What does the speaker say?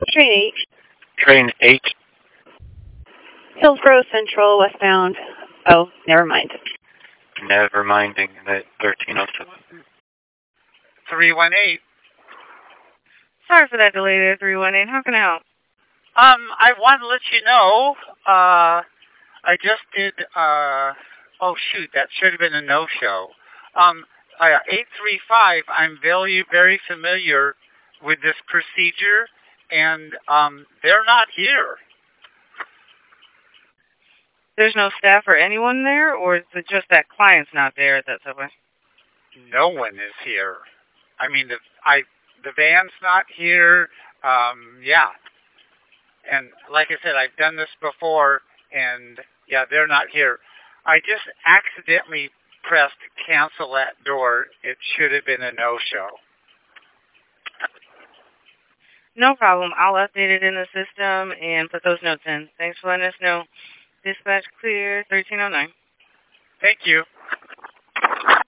Train 8. Train 8. Hillsborough Central, westbound. Oh, never mind. Never minding that 1307. 318. Sorry for that delay there, 318. How can I help? I want to let you know, I just did, oh shoot, that should have been a no-show. 835, I'm very, very familiar with this procedure, and, they're not here. There's no staff or anyone there, or is it just that client's not there at that subway? No one is here. I mean, the van's not here, yeah. And like I said, I've done this before, and yeah, they're not here. I just accidentally pressed cancel that door. It should have been a no-show. No problem. I'll update it in the system and put those notes in. Thanks for letting us know. Dispatch clear, 1309. Thank you.